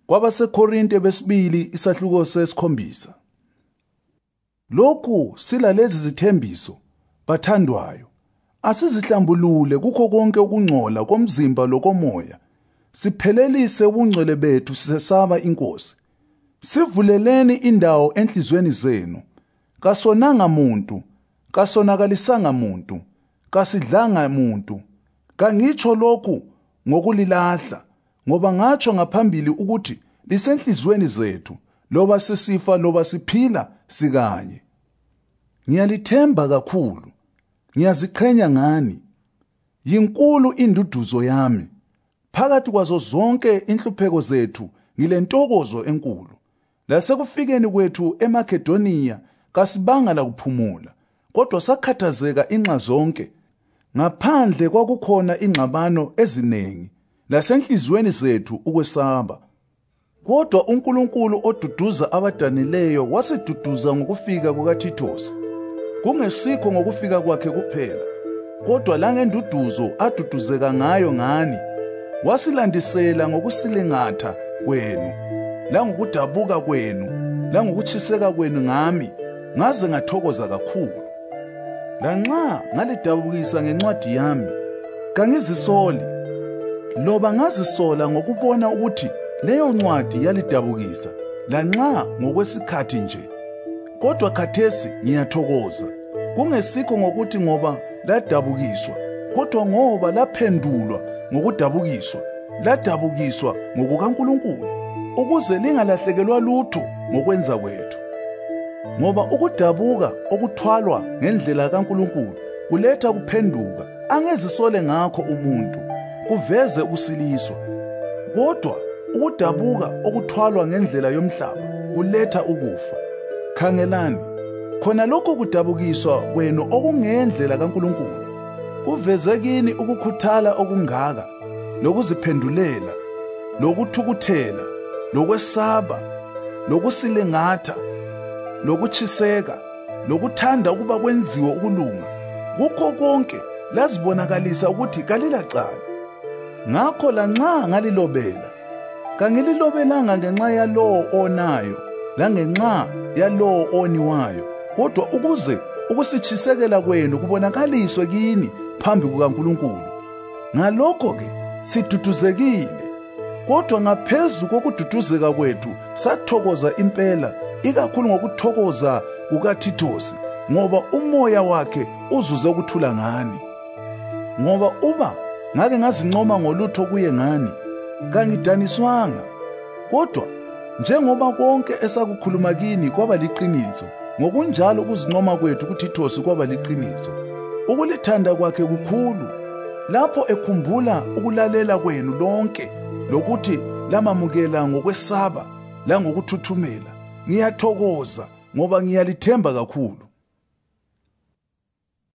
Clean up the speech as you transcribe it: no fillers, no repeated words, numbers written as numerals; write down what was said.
KwabaseKorinte besibili isahluko ses7. Lokhu silalezi zithembiso, bathandwayo, asizihlambulule kukho konke ukungcola komzimba lokomoya, siphelelise ubungcwele bethu sisesaba iNkosi. Sivuleleni indawo enhlizweni zenu, kasonanga muntu, kasonakalisanga muntu, kasidlanga muntu. Kangitsho lokhu ngokulilahla, ngoba ngatsho ngaphambili ukuthi lisenhlizweni zethu, loba sisifa loba siphila sikanye. Ngiyalithemba kakhulu, ngiyaziqhenya ngani. Yinkulu induduzo yami. Phakathi kwazo zonke inhlupheko zethu ngilentokozo enkulu. Lasekufikeni kwethu eMakedoniya kasibanga la kuphumula, kodwa sakhathazeka inxa zonke. Ngaphandle kwakukhona ingxabano ezinengi, lasenhlizweni zethu ukwesaba. Kodwa uNkulunkulu oduduza abadanileyo wasiduduza ngokufika kukaThitosi. Kungesikho ngokufika kwakhe kuphela, kodwa langenduduzo aduduzeka ngayo ngani. Wasilandisela ngokusilingatha kwenu, langokudabuka kwenu, langokutshiseka kwenu ngami, ngaze ngathokoza kakhulu. Lanxa ngalidabukisa ngencwadi yami, kangizisoli, loba ngazisola ngokubona ukuthi leyo ncwadi yalidabukisa, lanxa ngokwesikhathi nje. Kodwa khathesi ngiyathokoza, kungesikho ngokuthi ngoba ladabukiswa, kodwa ngoba laphendulwa ngokudabukiswa, ladabukiswa ngokukaNkulunkulu, ukuze lingalahlekelwa lutho ngokwenza kwethu. Ngoba ukudabuka okuthwalwa ngendlela kaNkulunkulu kuletha kuphenduka, angezisole ngakho umuntu, kuveze ukusiliswa. Kodwa ukudabuka okuthwalwa ngendlela yomhlaba kuletha ukufa. Khangelani, khona lokho kudabukiswa kwenu okungendlela kaNkulunkulu kuveze kini ukukhuthala okungaka, lokuziphendulela, lokuthukuthela, lokwesaba, lokusilengatha, lokutshiseka, lokuthanda ukuba kwenziwe ukulunga. Kukho konke lazibonakalisa ukuthi kalilacala. Ngakho lanxa ngalilobela, kangililobelanga ngenxa yalowo onayo langenxa yalowo oniwayo, kodwa ukuze ukusitshisekela kwenu kubonakaliswe kini phambi kukaNkulunkulu. Ngalokho-ke siduduzekile, kodwa ngaphezu kokududuzeka kwethu sathokoza impela, ikakhulu ngokuthokoza kukaThitosi, ngoba umoya wakhe uzuze ukuthula ngani. Ngoba uba ngake ngazincoma ngolutho kuye ngani, kangidaniswanga. Kodwa njengoba konke esakukhuluma kini kwaba liqiniso, ngokunjalo ukuzincoma kwethu kuThitosi kwaba liqiniso. Ukulithanda kwakhe kukhulu, lapho ekhumbula ukulalela kwenu lonke, lokuthi lamamukela ngokwesaba langokuthuthumela. Ngiyathokoza ngoba ngiyalithemba kakhulu.